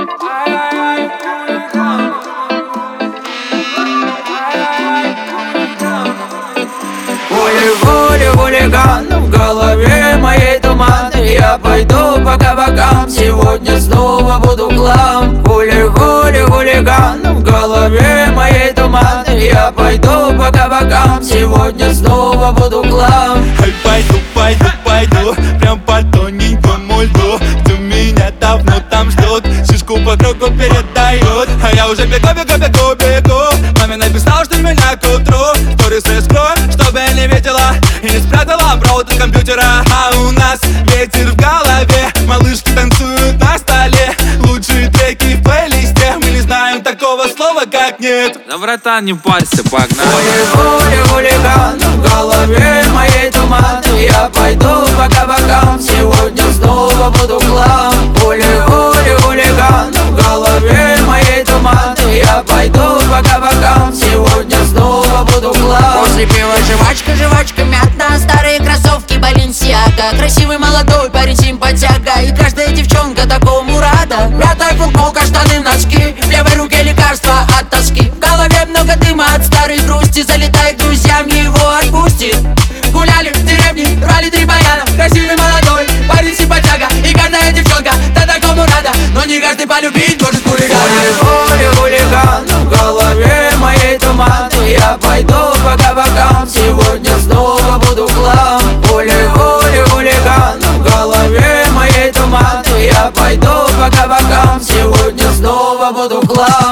Воля, хулиган, в голове моей туман. Я пойду по кабакам, сегодня снова буду клам. Воля, хулиган, в голове моей туман. Я пойду по кабакам, сегодня снова буду клам. Пойду, прям по тоненькому льду, где меня давно там ждут, шишку по кругу передают. А я уже бегу. Маме написал, что меня к утру сторис раскрою, чтобы не видела и не спрятала провод от компьютера. А у нас ветер в голове, малышки танцуют на столе. Лучшие треки в плейлисте, мы не знаем такого слова, как нет. Да, братан, не парься, погнали. Воля, хулиган, в голове моей туман. Я пойду по кабакам, сегодня снова буду клам. Воля, хулиган, в голове моей туман. Я пойду по кабакам, сегодня снова буду клам. После пива жвачка мятна, старые кроссовки Баленсиага. Красивый молодой парень симпатяга, и каждая девчонка такому рада. Пятая футболка, штаны, носки, в левой руке лекарства от тоски. В голове много дыма от старой грусти, залетай к друзьям, его отпустит. Гуляли в деревне, брали 3 баяна. Красивый молодой парень симпатяга, и каждая девчонка да такому рада. Но не каждый полюбить может хулигана. Воля, хулиган, в голове моей туман. Я пойду по кабакам, сегодня снова буду клам. Воля, хулиган, в голове моей туман. Я пойду по кабакам, сегодня снова буду клам.